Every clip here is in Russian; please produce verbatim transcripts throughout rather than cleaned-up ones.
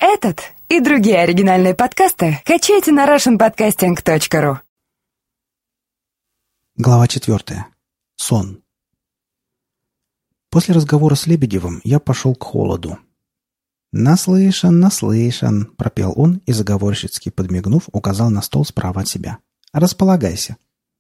Этот и другие оригинальные подкасты качайте на рашн подкастинг точка ру. Глава четвертая. Сон. После разговора с Лебедевым я пошел к холоду. «Наслышан, наслышан», — пропел он и, заговорщицки подмигнув, указал на стол справа от себя. «Располагайся».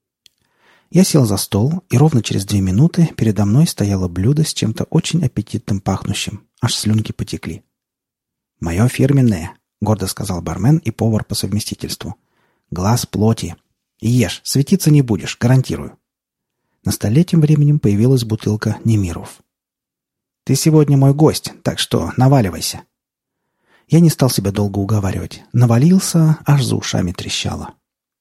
Я сел за стол, и ровно через две минуты передо мной стояло блюдо с чем-то очень аппетитным пахнущим. Аж слюнки потекли. «Мое фирменное», — гордо сказал бармен и повар по совместительству. «Глаз плоти. И ешь, светиться не будешь, гарантирую». На столе тем временем появилась бутылка Немиров. «Ты сегодня мой гость, так что наваливайся». Я не стал себя долго уговаривать. Навалился, аж за ушами трещало.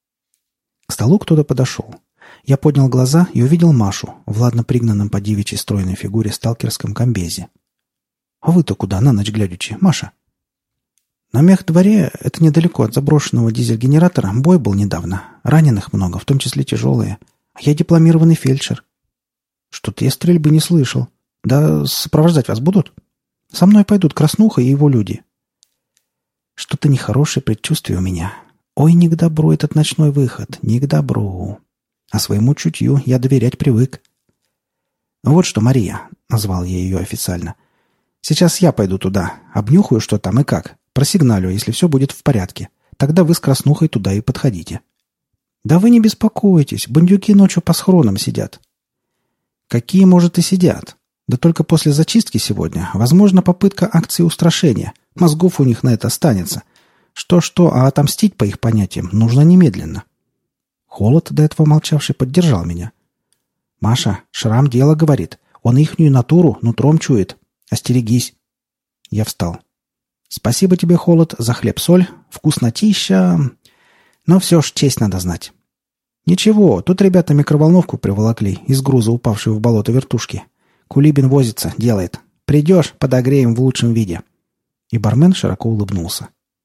К столу кто-то подошел. Я поднял глаза и увидел Машу в ладно пригнанном по девичьей стройной фигуре сталкерском комбезе. «А вы-то куда, на ночь глядячи, Маша?» «На мехдворе, это недалеко от заброшенного дизель-генератора, бой был недавно. Раненых много, в том числе тяжелые. А я дипломированный фельдшер». «Что-то я стрельбы не слышал. Да сопровождать вас будут?» «Со мной пойдут Краснуха и его люди». Что-то нехорошее предчувствие у меня. Ой, не к добру этот ночной выход, не к добру. А своему чутью я доверять привык. «Вот что, Мария», — назвал я ее официально, — «сейчас я пойду туда, обнюхаю, что там и как. Просигналю, если все будет в порядке. Тогда вы с Краснухой туда и подходите». «Да вы не беспокойтесь, бандюки ночью по схронам сидят». «Какие, может, и сидят. Да только после зачистки сегодня, возможно, попытка акции устрашения. Мозгов у них на это останется. Что-что, а отомстить, по их понятиям, нужно немедленно». Холод, до этого молчавший, поддержал меня. «Маша, Шрам дело говорит. Он ихнюю натуру нутром чует. Остерегись». Я встал. «Спасибо тебе, Холод, за хлеб-соль. Вкуснотища. Но все ж честь надо знать». «Ничего, тут ребята микроволновку приволокли из груза, упавшей в болото вертушки. Кулибин возится, делает. Придешь, подогреем в лучшем виде». И бармен широко улыбнулся.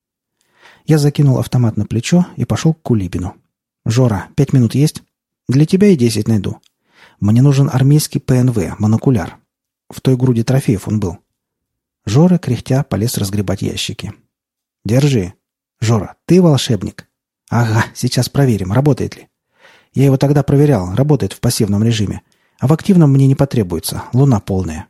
Я закинул автомат на плечо и пошел к Кулибину. «Жора, пять минут есть? Для тебя и десять найду. Мне нужен армейский ПНВ, монокуляр. В той груди трофеев он был». Жора, кряхтя, полез разгребать ящики. «Держи. Жора, ты волшебник?» «Ага, сейчас проверим, работает ли». «Я его тогда проверял, работает в пассивном режиме. А в активном мне не потребуется, луна полная».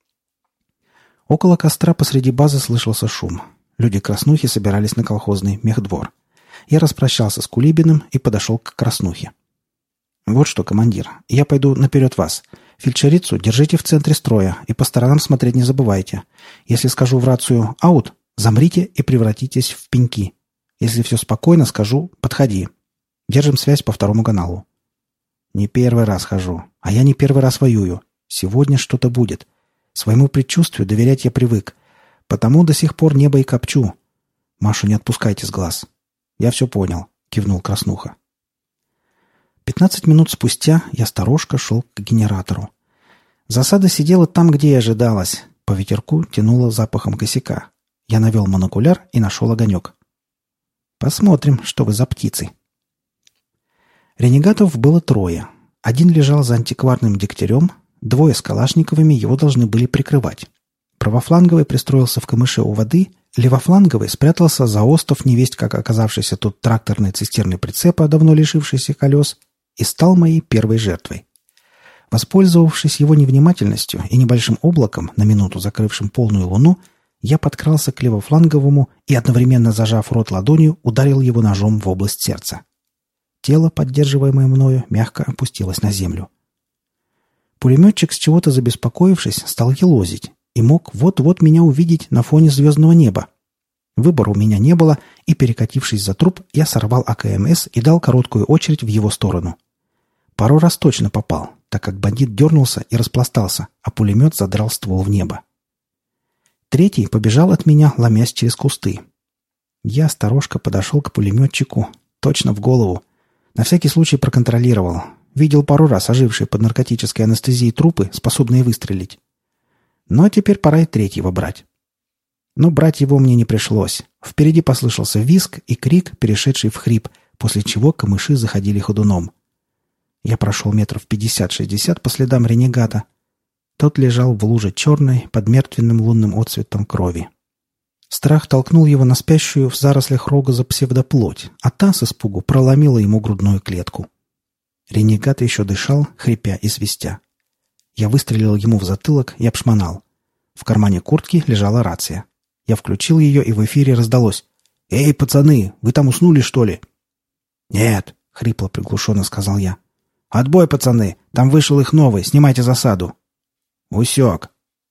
Около костра посреди базы слышался шум. Люди Краснухи собирались на колхозный мехдвор. Я распрощался с Кулибиным и подошел к Краснухе. «Вот что, командир, я пойду наперед вас. Фельдшерицу держите в центре строя и по сторонам смотреть не забывайте. Если скажу в рацию «аут», замрите и превратитесь в пеньки. Если все спокойно, скажу «подходи». Держим связь по второму каналу». «Не первый раз хожу, а я не первый раз воюю. Сегодня что-то будет. Своему предчувствию доверять я привык. Потому до сих пор небо и копчу. Машу не отпускайте с глаз». «Я все понял», — кивнул Краснуха. Пятнадцать минут спустя я сторожко шел к генератору. Засада сидела там, где и ожидалось. По ветерку тянуло запахом косяка. Я навел монокуляр и нашел огонек. «Посмотрим, что вы за птицы». Ренегатов было трое. Один лежал за антикварным дегтярем, двое с калашниковыми его должны были прикрывать. Правофланговый пристроился в камыше у воды, левофланговый спрятался за остов невесть, как оказавшийся тут тракторной цистерны прицепа, давно лишившийся колес, и стал моей первой жертвой. Воспользовавшись его невнимательностью и небольшим облаком, на минуту закрывшим полную луну, я подкрался к левофланговому и, одновременно зажав рот ладонью, ударил его ножом в область сердца. Тело, поддерживаемое мною, мягко опустилось на землю. Пулеметчик, с чего-то забеспокоившись, стал елозить и мог вот-вот меня увидеть на фоне звездного неба. Выбора у меня не было, и, перекатившись за труп, я сорвал АКМС и дал короткую очередь в его сторону. Пару раз точно попал, так как бандит дернулся и распластался, а пулемет задрал ствол в небо. Третий побежал от меня, ломясь через кусты. Я сторожко подошел к пулеметчику, точно в голову. На всякий случай проконтролировал. Видел пару раз ожившие под наркотической анестезией трупы, способные выстрелить. Ну а теперь пора и третьего брать. Но брать его мне не пришлось. Впереди послышался визг и крик, перешедший в хрип, после чего камыши заходили ходуном. Я прошел метров пятьдесят-шестьдесят по следам ренегата. Тот лежал в луже черной, под мертвенным лунным отцветом крови. Страх толкнул его на спящую в зарослях рогоза псевдоплоть, а та с испугу проломила ему грудную клетку. Ренегат еще дышал, хрипя и свистя. Я выстрелил ему в затылок и обшмонал. В кармане куртки лежала рация. Я включил ее, и в эфире раздалось: «Эй, пацаны, вы там уснули, что ли?» «Нет», — хрипло приглушенно сказал я. «Отбой, пацаны, там вышел их новый, снимайте засаду». «Усек».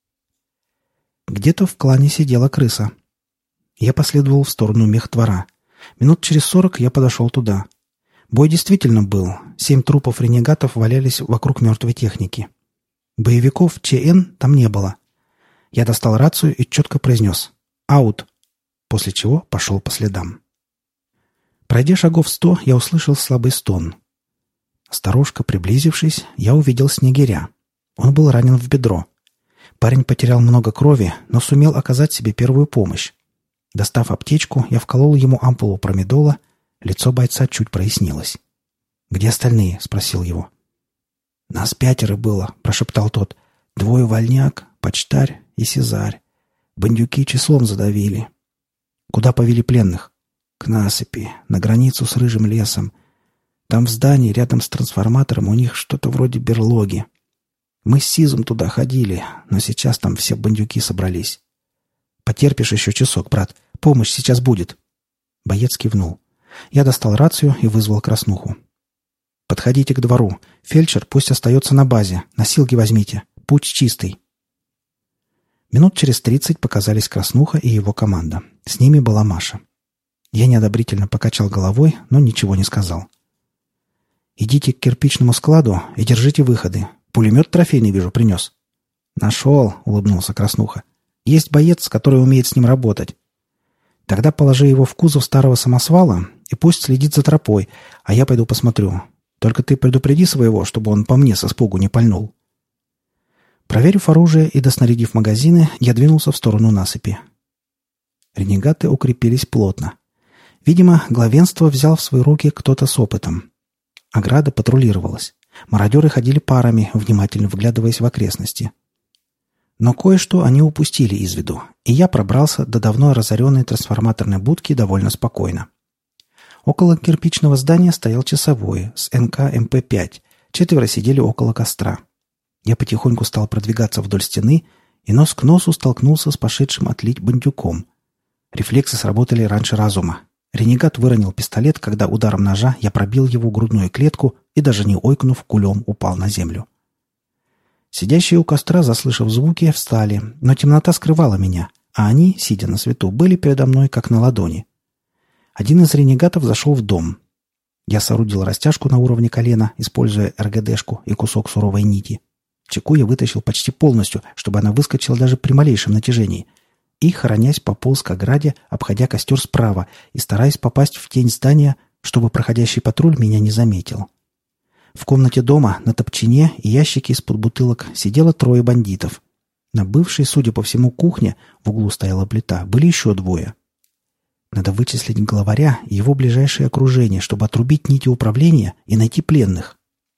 Где-то в клане сидела крыса. Я последовал в сторону мехдвора. Минут через сорок я подошел туда. Бой действительно был. Семь трупов ренегатов валялись вокруг мертвой техники. Боевиков ЧН там не было. Я достал рацию и четко произнес «Аут», после чего пошел по следам. Пройдя шагов сто, я услышал слабый стон. Осторожно приблизившись, я увидел снегиря. Он был ранен в бедро. Парень потерял много крови, но сумел оказать себе первую помощь. Достав аптечку, я вколол ему ампулу промедола. Лицо бойца чуть прояснилось. «Где остальные?» — спросил его. «Нас пятеро было», — прошептал тот. «Двое вольняк, почтарь и сизарь. Бандюки числом задавили». «Куда повели пленных?» «К насыпи, на границу с рыжим лесом. Там в здании, рядом с трансформатором, у них что-то вроде берлоги. Мы с Сизом туда ходили, но сейчас там все бандюки собрались». «Потерпишь еще часок, брат. Помощь сейчас будет». Боец кивнул. Я достал рацию и вызвал Краснуху. «Подходите к двору. Фельдшер пусть остается на базе. Носилки возьмите. Путь чистый». Минут через тридцать показались Краснуха и его команда. С ними была Маша. Я неодобрительно покачал головой, но ничего не сказал. «Идите к кирпичному складу и держите выходы. Пулемет трофейный, вижу, принес». «Нашел», — улыбнулся Краснуха. «Есть боец, который умеет с ним работать. Тогда положи его в кузов старого самосвала и пусть следит за тропой, а я пойду посмотрю. Только ты предупреди своего, чтобы он по мне со испугу не пальнул». Проверив оружие и доснарядив магазины, я двинулся в сторону насыпи. Ренегаты укрепились плотно. Видимо, главенство взял в свои руки кто-то с опытом. Ограда патрулировалась. Мародеры ходили парами, внимательно вглядываясь в окрестности. Но кое-что они упустили из виду, и я пробрался до давно разоренной трансформаторной будки довольно спокойно. Около кирпичного здания стоял часовой с эн ка эм пэ пять. Четверо сидели около костра. Я потихоньку стал продвигаться вдоль стены и нос к носу столкнулся с пошедшим отлить бандюком. Рефлексы сработали раньше разума. Ренегат выронил пистолет, когда ударом ножа я пробил его грудную клетку и, даже не ойкнув, кулем упал на землю. Сидящие у костра, заслышав звуки, встали, но темнота скрывала меня, а они, сидя на свету, были передо мной как на ладони. Один из ренегатов зашел в дом. Я соорудил растяжку на уровне колена, используя эр гэ дэшку и кусок суровой нити. Чеку я вытащил почти полностью, чтобы она выскочила даже при малейшем натяжении, и, хоронясь, пополз к ограде, обходя костер справа и стараясь попасть в тень здания, чтобы проходящий патруль меня не заметил. В комнате дома на топчине и ящике из-под бутылок сидело трое бандитов. На бывшей, судя по всему, кухне, в углу стояла плита, были еще двое. Надо вычислить главаря и его ближайшее окружение, чтобы отрубить нити управления и найти пленных.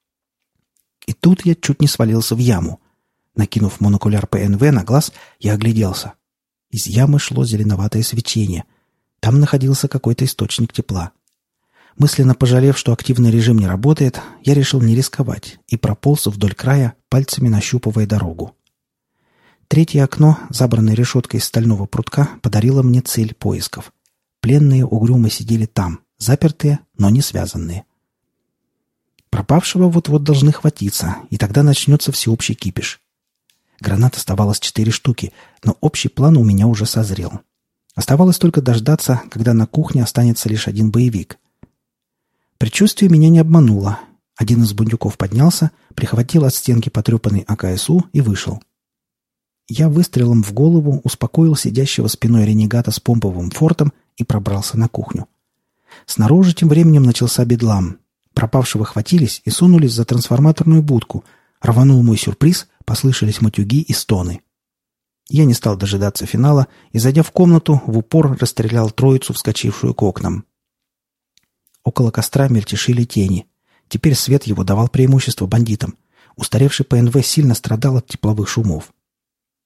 И тут я чуть не свалился в яму. Накинув монокуляр пэ эн вэ на глаз, я огляделся. Из ямы шло зеленоватое свечение. Там находился какой-то источник тепла. Мысленно пожалев, что активный режим не работает, я решил не рисковать и прополз вдоль края, пальцами нащупывая дорогу. Третье окно, забранное решеткой из стального прутка, подарило мне цель поисков. Пленные угрюмо сидели там, запертые, но не связанные. Пропавшего вот-вот должны хватиться, и тогда начнется всеобщий кипиш. Гранат оставалось четыре штуки, но общий план у меня уже созрел. Оставалось только дождаться, когда на кухне останется лишь один боевик. Предчувствие меня не обмануло. Один из бандюков поднялся, прихватил от стенки потрепанный а ка эс у и вышел. Я выстрелом в голову успокоил сидящего спиной ренегата с помповым фортом и пробрался на кухню. Снаружи тем временем начался бедлам. Пропавшего хватились и сунулись за трансформаторную будку. Рванул мой сюрприз, послышались матюги и стоны. Я не стал дожидаться финала и, зайдя в комнату, в упор расстрелял троицу, вскочившую к окнам. Около костра мельтешили тени. Теперь свет его давал преимущество бандитам. Устаревший пэ эн вэ сильно страдал от тепловых шумов.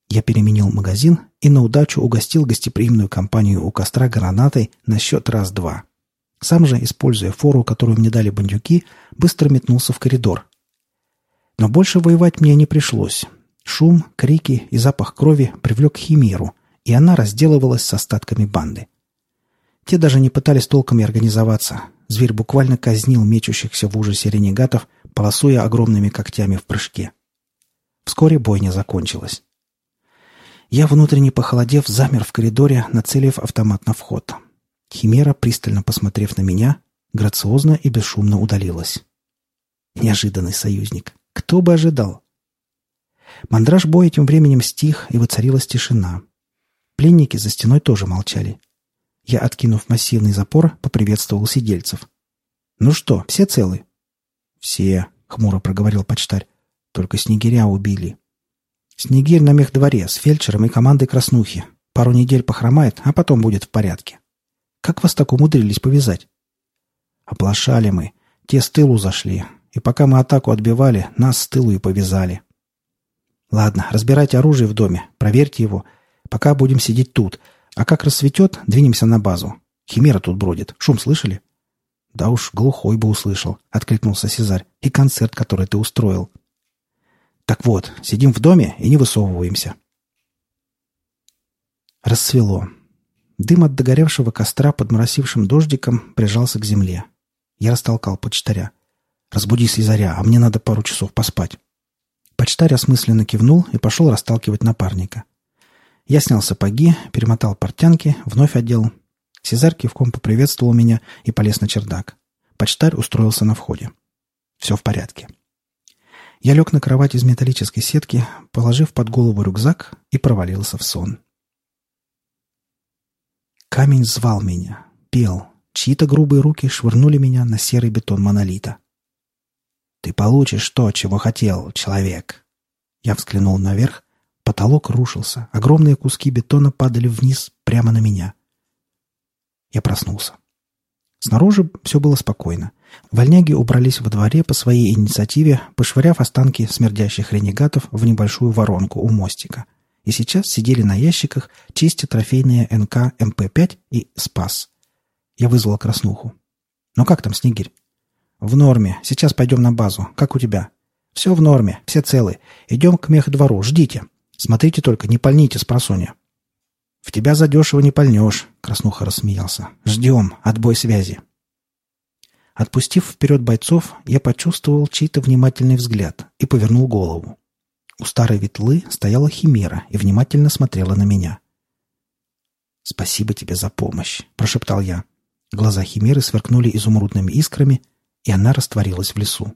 Я переменил магазин и на удачу угостил гостеприимную компанию у костра гранатой на счет раз-два. Сам же, используя фору, которую мне дали бандюки, быстро метнулся в коридор. Но больше воевать мне не пришлось. Шум, крики и запах крови привлек химеру, и она разделывалась с остатками банды. Те даже не пытались толком и организоваться. Зверь буквально казнил мечущихся в ужасе ренегатов, полосуя огромными когтями в прыжке. Вскоре бойня закончилась. Я, внутренне похолодев, замер в коридоре, нацелив автомат на вход. Химера, пристально посмотрев на меня, грациозно и бесшумно удалилась. Неожиданный союзник. Кто бы ожидал? Мандраж боя тем временем стих, и воцарилась тишина. Пленники за стеной тоже молчали. Я, откинув массивный запор, поприветствовал сидельцев. «Ну что, все целы?» «Все», — хмуро проговорил почтарь. «Только снегиря убили». «Снегирь на мехдворе с фельдшером и командой краснухи. Пару недель похромает, а потом будет в порядке. Как вас так умудрились повязать?» «Оплошали мы. Те с тылу зашли. И пока мы атаку отбивали, нас с тылу и повязали». «Ладно, разбирайте оружие в доме, проверьте его. Пока будем сидеть тут. А как рассветет, двинемся на базу. Химера тут бродит. Шум слышали?» «Да уж, глухой бы услышал», — откликнулся Сезарь. «И концерт, который ты устроил». «Так вот, сидим в доме и не высовываемся». Рассвело. Дым от догоревшего костра под моросившим дождиком прижался к земле. Я растолкал почтаря. «Разбуди Сезаря, а мне надо пару часов поспать». Почтарь осмысленно кивнул и пошел расталкивать напарника. Я снял сапоги, перемотал портянки, вновь одел. Сезарь кивком поприветствовал меня и полез на чердак. Почтарь устроился на входе. Все в порядке. Я лег на кровать из металлической сетки, положив под голову рюкзак, и провалился в сон. Камень звал меня, пел. Чьи-то грубые руки швырнули меня на серый бетон монолита. «Ты получишь то, чего хотел, человек!» Я взглянул наверх. Потолок рушился. Огромные куски бетона падали вниз, прямо на меня. Я проснулся. Снаружи все было спокойно. Вольняги убрались во дворе по своей инициативе, пошвыряв останки смердящих ренегатов в небольшую воронку у мостика. И сейчас сидели на ящиках, чистя трофейные эн ка эм пэ пять и «Спас». Я вызвал Краснуху. «Ну как там, Снегирь?» «В норме. Сейчас пойдем на базу. Как у тебя?» «Все в норме. Все целы. Идем к мехдвору. Ждите. Смотрите только, не пальните спросонья». «В тебя задешево не пальнешь», — Краснуха рассмеялся. «Ждем. Отбой связи». Отпустив вперед бойцов, я почувствовал чей-то внимательный взгляд и повернул голову. У старой ветлы стояла химера и внимательно смотрела на меня. «Спасибо тебе за помощь», — прошептал я. Глаза химеры сверкнули изумрудными искрами, и она растворилась в лесу.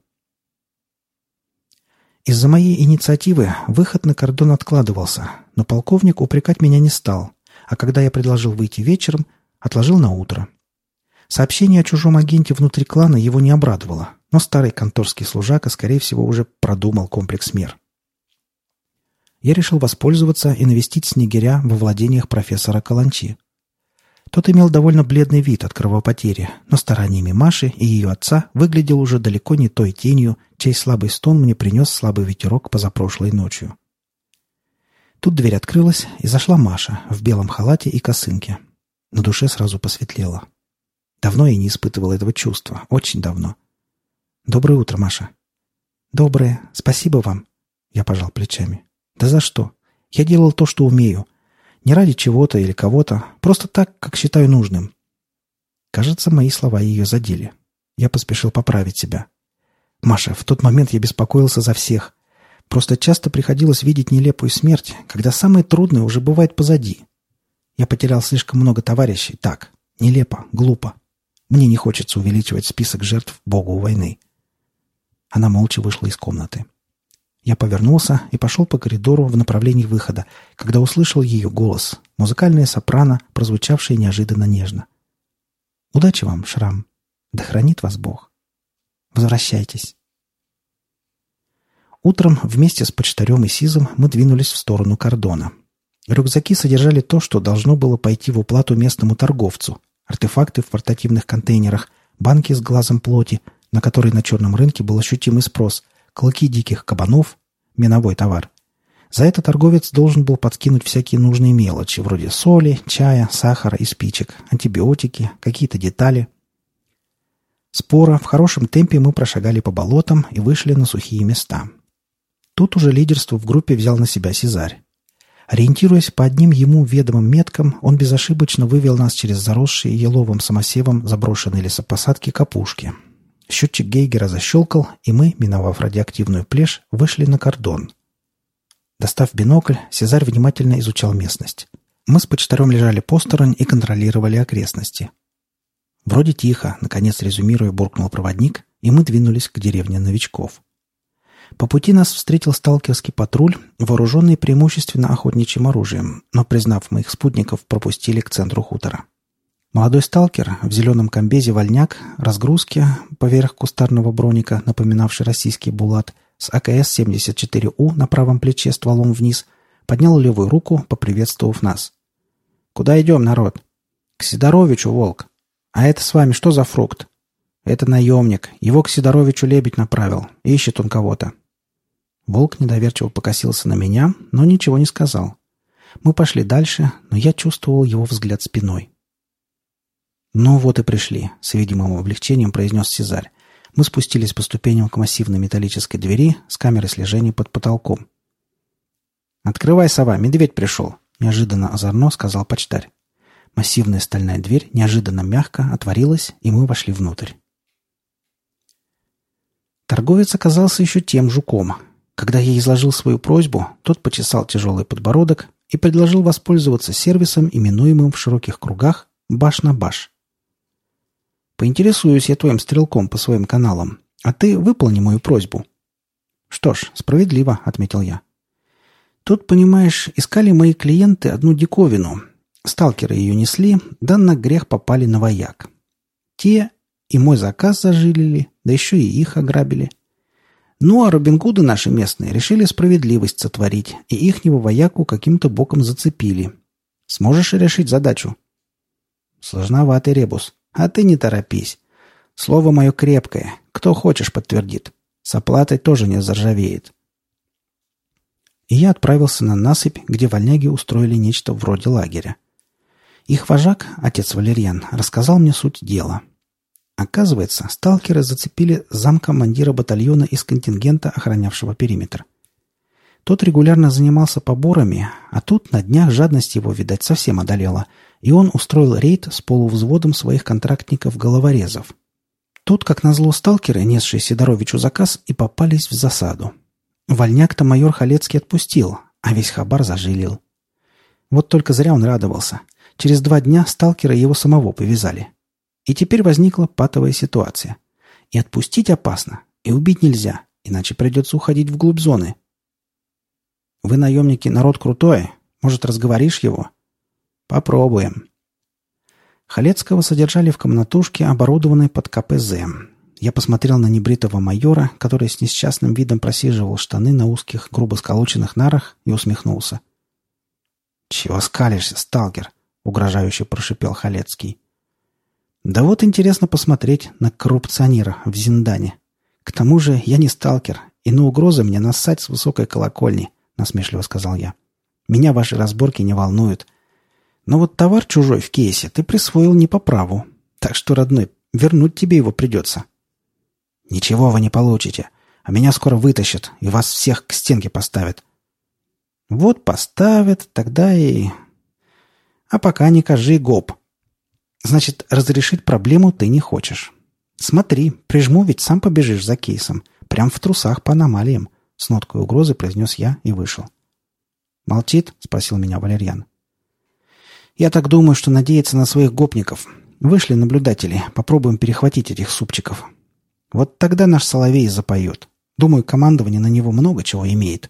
Из-за моей инициативы выход на кордон откладывался, но полковник упрекать меня не стал, а когда я предложил выйти вечером, отложил на утро. Сообщение о чужом агенте внутри клана его не обрадовало, но старый конторский служака, скорее всего, уже продумал комплекс мер. Я решил воспользоваться и навестить Снегиря во владениях профессора Каланчи. Тот имел довольно бледный вид от кровопотери, но стараниями Маши и ее отца выглядел уже далеко не той тенью, чей слабый стон мне принес слабый ветерок позапрошлой ночью. Тут дверь открылась, и зашла Маша в белом халате и косынке. На душе сразу посветлело. Давно я не испытывал этого чувства, очень давно. «Доброе утро, Маша». «Доброе. Спасибо вам». Я пожал плечами. «Да за что? Я делал то, что умею. Не ради чего-то или кого-то, просто так, как считаю нужным». Кажется, мои слова ее задели. Я поспешил поправить себя. «Маша, в тот момент я беспокоился за всех. Просто часто приходилось видеть нелепую смерть, когда самое трудное уже бывает позади. Я потерял слишком много товарищей. Так, нелепо, глупо. Мне не хочется увеличивать список жертв богу войны». Она молча вышла из комнаты. Я повернулся и пошел по коридору в направлении выхода, когда услышал ее голос, музыкальная сопрано, прозвучавшая неожиданно нежно. «Удачи вам, Шрам. Да хранит вас Бог. Возвращайтесь». Утром вместе с почтарем и Сизом мы двинулись в сторону кордона. Рюкзаки содержали то, что должно было пойти в уплату местному торговцу. Артефакты в портативных контейнерах, банки с глазом плоти, на которые на черном рынке был ощутимый спрос, клыки диких кабанов, миновой товар, За это торговец должен был подкинуть всякие нужные мелочи, вроде соли, чая, сахара и спичек, антибиотики, какие-то детали. Споро, в хорошем темпе мы прошагали по болотам и вышли на сухие места. Тут уже лидерство в группе взял на себя Сезарь. Ориентируясь по одним ему ведомым меткам, он безошибочно вывел нас через заросшие еловым самосевом заброшенные лесопосадки к опушке. Счетчик Гейгера защелкал, и мы, миновав радиоактивную плешь, вышли на кордон. Достав бинокль, Сезарь внимательно изучал местность. Мы с почтарем лежали посторонь и контролировали окрестности. «Вроде тихо», — наконец резюмируя, буркнул проводник, и мы двинулись к деревне новичков. По пути нас встретил сталкерский патруль, вооруженный преимущественно охотничьим оружием, но, признав моих спутников, пропустили к центру хутора. Молодой сталкер в зеленом комбезе вольняк, разгрузке поверх кустарного броника, напоминавший российский булат, с а ка эс семьдесят четыре у на правом плече стволом вниз, поднял левую руку, поприветствовав нас. «Куда идем, народ?» «К Сидоровичу, волк». «А это с вами что за фрукт?» «Это наемник. Его к Сидоровичу лебедь направил. Ищет он кого-то». Волк недоверчиво покосился на меня, но ничего не сказал. Мы пошли дальше, но я чувствовал его взгляд спиной. «Ну вот и пришли», — с видимым облегчением произнес Сезарь. Мы спустились по ступеням к массивной металлической двери с камерой слежения под потолком. «Открывай, сова, медведь пришел», — неожиданно озорно сказал почтарь. Массивная стальная дверь неожиданно мягко отворилась, и мы вошли внутрь. Торговец оказался еще тем жуком. Когда я изложил свою просьбу, тот почесал тяжелый подбородок и предложил воспользоваться сервисом, именуемым в широких кругах «баш на баш». «Поинтересуюсь я твоим стрелком по своим каналам, а ты выполни мою просьбу». «Что ж, справедливо», — отметил я. «Тут, понимаешь, искали мои клиенты одну диковину. Сталкеры ее несли, да на грех попали на вояк. Те и мой заказ зажилили, да еще и их ограбили. Ну, а Робин Гуды наши местные решили справедливость сотворить, и ихнего вояку каким-то боком зацепили. Сможешь решить задачу?» «Сложноватый ребус. А ты не торопись. Слово мое крепкое. Кто хочешь, подтвердит. С оплатой тоже не заржавеет». И я отправился на насыпь, где вольняги устроили нечто вроде лагеря. Их вожак, отец Валерьян, рассказал мне суть дела. Оказывается, сталкеры зацепили замкомандира батальона из контингента, охранявшего периметр. Тот регулярно занимался поборами, а тут на днях жадность его, видать, совсем одолела, и он устроил рейд с полувзводом своих контрактников-головорезов. Тут, как назло, сталкеры, несшие Сидоровичу заказ, и попались в засаду. Вольняк-то майор Халецкий отпустил, а весь хабар зажилил. Вот только зря он радовался. Через два дня сталкеры его самого повязали. И теперь возникла патовая ситуация. И отпустить опасно, и убить нельзя, иначе придется уходить вглубь зоны. «Вы, наемники, народ крутой. Может, разговоришь его?» «Попробуем». Халецкого содержали в комнатушке, оборудованной под ка пэ зэ. Я посмотрел на небритого майора, который с несчастным видом просиживал штаны на узких, грубо сколоченных нарах, и усмехнулся. «Чего скалишься, сталкер?» — угрожающе прошипел Халецкий. «Да вот интересно посмотреть на коррупционера в Зиндане. К тому же я не сталкер, и на угрозы мне нассать с высокой колокольни», — насмешливо сказал я. «Меня ваши разборки не волнуют. Но вот товар чужой в кейсе ты присвоил не по праву. Так что, родной, вернуть тебе его придется». «Ничего вы не получите, а меня скоро вытащат и вас всех к стенке поставят». «Вот поставят, тогда и... А пока не кажи гоп. Значит, разрешить проблему ты не хочешь. Смотри, прижму, ведь сам побежишь за кейсом. Прям в трусах по аномалиям», — с ноткой угрозы произнес я и вышел. «Молчит?» — спросил меня Валерьян. «Я так думаю, что надеется на своих гопников. Вышли наблюдатели, попробуем перехватить этих супчиков. Вот тогда наш Соловей запоет. Думаю, командование на него много чего имеет».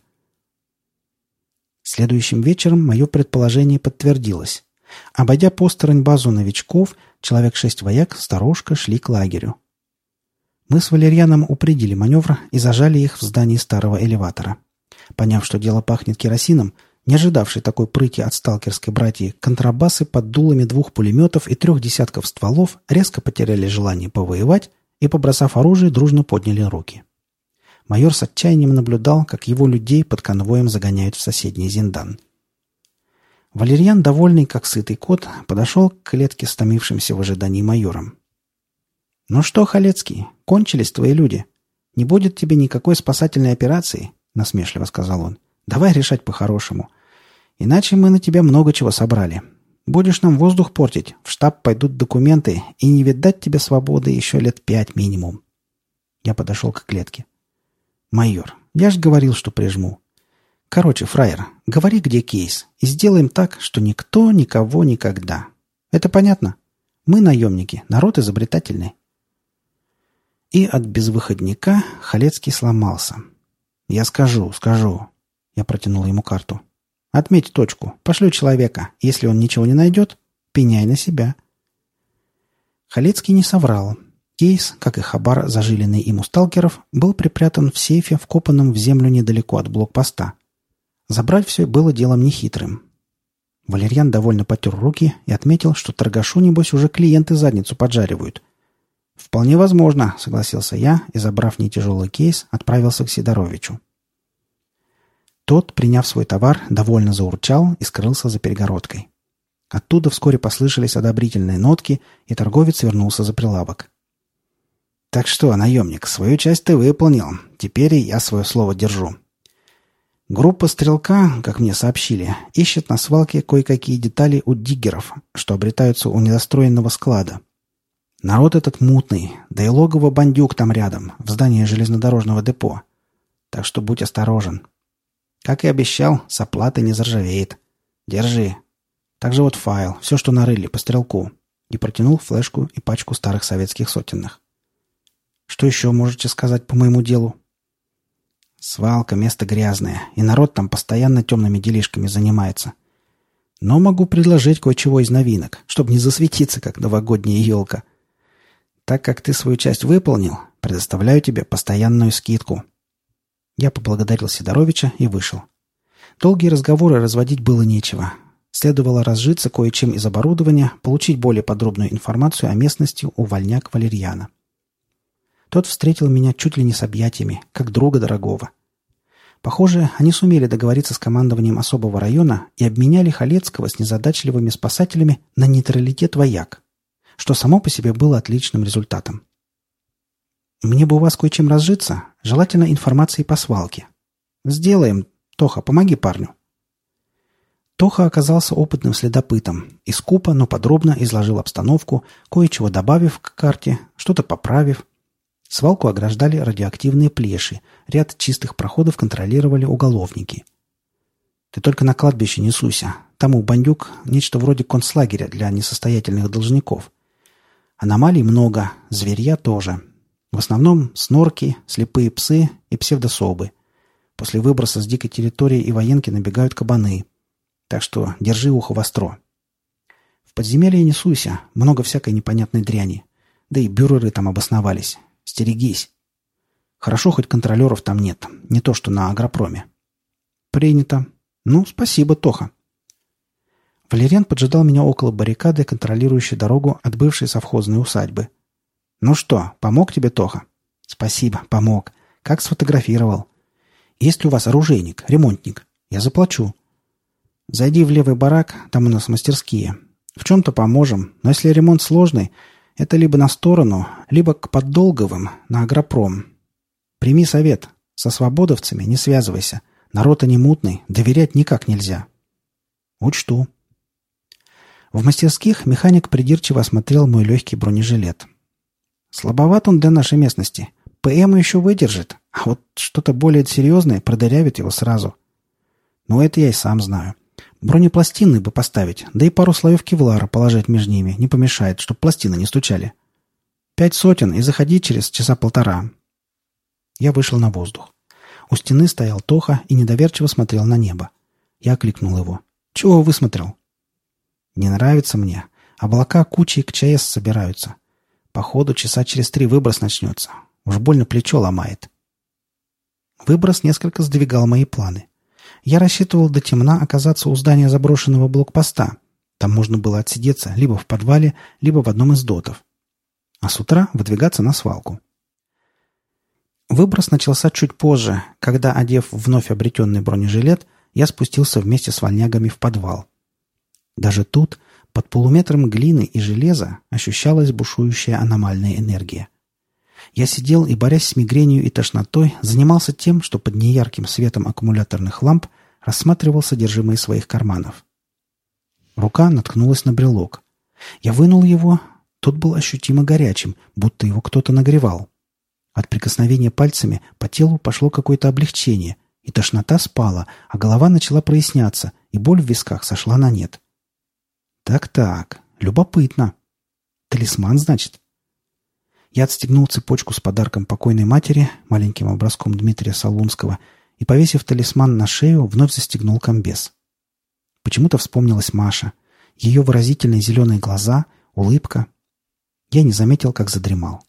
Следующим вечером мое предположение подтвердилось. Обойдя посторонь базу новичков, человек шесть вояк сторожка шли к лагерю. Мы с Валерьяном упредили маневр и зажали их в здании старого элеватора. Поняв, что дело пахнет керосином, не ожидавший такой прыти от сталкерской братьи, контрабасы под дулами двух пулеметов и трех десятков стволов резко потеряли желание повоевать и, побросав оружие, дружно подняли руки. Майор с отчаянием наблюдал, как его людей под конвоем загоняют в соседний Зиндан. Валерьян, довольный, как сытый кот, подошел к клетке с томившимся в ожидании майором. «Ну что, Халецкий, кончились твои люди. Не будет тебе никакой спасательной операции», — насмешливо сказал он. «Давай решать по-хорошему. Иначе мы на тебя много чего собрали. Будешь нам воздух портить, в штаб пойдут документы, и не видать тебе свободы еще лет пять минимум». Я подошел к клетке. «Майор, я ж говорил, что прижму. Короче, фраер, говори, где кейс, и сделаем так, что никто никого никогда. Это понятно? Мы наемники, народ изобретательный». И от безвыходника Халецкий сломался. «Я скажу, скажу». Я протянул ему карту. «Отметь точку, пошлю человека. Если он ничего не найдет, пеняй на себя». Халецкий не соврал. Кейс, как и хабар, зажиленный им у сталкеров, был припрятан в сейфе, вкопанном в землю недалеко от блокпоста. Забрать все было делом нехитрым. Валерьян довольно потер руки и отметил, что торгашу, небось, уже клиенты задницу поджаривают. «Вполне возможно», — согласился я и, забрав нетяжелый кейс, отправился к Сидоровичу. Тот, приняв свой товар, довольно заурчал и скрылся за перегородкой. Оттуда вскоре послышались одобрительные нотки, и торговец вернулся за прилавок. «Так что, наемник, свою часть ты выполнил. Теперь и я свое слово держу. Группа «Стрелка», как мне сообщили, ищет на свалке кое-какие детали у диггеров, что обретаются у недостроенного склада. Народ этот мутный, да и логово бандюк там рядом, в здании железнодорожного депо. Так что будь осторожен. Как и обещал, с оплатой не заржавеет. Держи. Также вот файл, все, что нарыли по стрелку». И протянул флешку и пачку старых советских сотенных. «Что еще можете сказать по моему делу?» «Свалка — место грязное, и народ там постоянно темными делишками занимается. Но могу предложить кое-чего из новинок, чтобы не засветиться, как новогодняя елка. Так как ты свою часть выполнил, предоставляю тебе постоянную скидку». Я поблагодарил Сидоровича и вышел. Долгие разговоры разводить было нечего. Следовало разжиться кое-чем из оборудования, получить более подробную информацию о местности у вольняк Валерьяна. Тот встретил меня чуть ли не с объятиями, как друга дорогого. Похоже, они сумели договориться с командованием особого района и обменяли Халецкого с незадачливыми спасателями на нейтралитет вояк, что само по себе было отличным результатом. «Мне бы у вас кое-чем разжиться, желательно информацией по свалке». «Сделаем. Тоха, помоги парню». Тоха оказался опытным следопытом и скупо, но подробно изложил обстановку, кое-чего добавив к карте, что-то поправив. Свалку ограждали радиоактивные плеши, ряд чистых проходов контролировали уголовники. «Ты только на кладбище не суйся. Там у бандюк нечто вроде концлагеря для несостоятельных должников. Аномалий много, зверья тоже. В основном снорки, слепые псы и псевдособы. После выброса с дикой территории и военки набегают кабаны. Так что держи ухо востро. В подземелье не суйся, много всякой непонятной дряни. Да и бюреры там обосновались. Стерегись. Хорошо, хоть контролеров там нет, не то что на агропроме». «Принято. Ну, спасибо, Тоха». Валерьян поджидал меня около баррикады, контролирующей дорогу от бывшей совхозной усадьбы. «Ну что, помог тебе, Тоха?» «Спасибо, помог. Как сфотографировал. Есть ли у вас оружейник, ремонтник? Я заплачу». «Зайди в левый барак, там у нас мастерские. В чем-то поможем, но если ремонт сложный, это либо на сторону, либо к Поддолговым, на агропром. Прими совет. Со свободовцами не связывайся. Народ они мутный, доверять никак нельзя». «Учту». В мастерских механик придирчиво осмотрел мой легкий бронежилет. «Слабоват он для нашей местности. ПМ еще выдержит, а вот что-то более серьезное продырявит его сразу. Но это я и сам знаю. Бронепластины бы поставить, да и пару слоев кевлара положить между ними не помешает, чтоб пластины не стучали. Пять сотен и заходи через часа полтора». Я вышел на воздух. У стены стоял Тоха и недоверчиво смотрел на небо. Я окликнул его. «Чего высмотрел?» «Не нравится мне. Облака кучей к ЧАЭС собираются. Походу, часа через три выброс начнется. Уж больно плечо ломает». Выброс несколько сдвигал мои планы. Я рассчитывал до темна оказаться у здания заброшенного блокпоста. Там можно было отсидеться либо в подвале, либо в одном из дотов. А с утра выдвигаться на свалку. Выброс начался чуть позже, когда, одев вновь обретенный бронежилет, я спустился вместе с вольнягами в подвал. Даже тут, под полуметром глины и железа, ощущалась бушующая аномальная энергия. Я сидел и, борясь с мигренью и тошнотой, занимался тем, что под неярким светом аккумуляторных ламп рассматривал содержимое своих карманов. Рука наткнулась на брелок. Я вынул его, тот был ощутимо горячим, будто его кто-то нагревал. От прикосновения пальцами по телу пошло какое-то облегчение, и тошнота спала, а голова начала проясняться, и боль в висках сошла на нет. Так-так, любопытно. Талисман, значит? Я отстегнул цепочку с подарком покойной матери, маленьким образком Дмитрия Солунского, и, повесив талисман на шею, вновь застегнул комбез. Почему-то вспомнилась Маша, ее выразительные зеленые глаза, улыбка. Я не заметил, как задремал.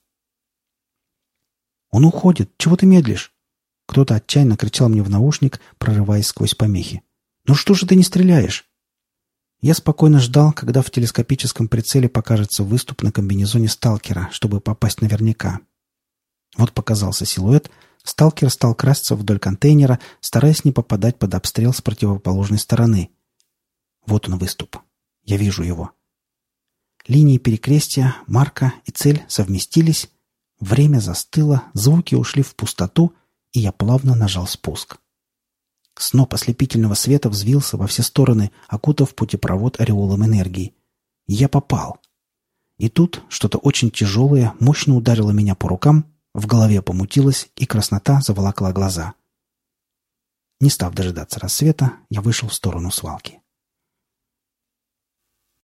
«Он уходит! Чего ты медлишь?» Кто-то отчаянно кричал мне в наушник, прорываясь сквозь помехи. «Ну что же ты не стреляешь?» Я спокойно ждал, когда в телескопическом прицеле покажется выступ на комбинезоне сталкера, чтобы попасть наверняка. Вот показался силуэт, сталкер стал красться вдоль контейнера, стараясь не попадать под обстрел с противоположной стороны. Вот он выступ. Я вижу его. Линии перекрестия, марка и цель совместились. Время застыло, звуки ушли в пустоту, и я плавно нажал спуск. Сноп ослепительного света взвился во все стороны, окутав путепровод ореолом энергии. Я попал. И тут что-то очень тяжелое мощно ударило меня по рукам, в голове помутилось, и краснота заволокла глаза. Не став дожидаться рассвета, я вышел в сторону свалки.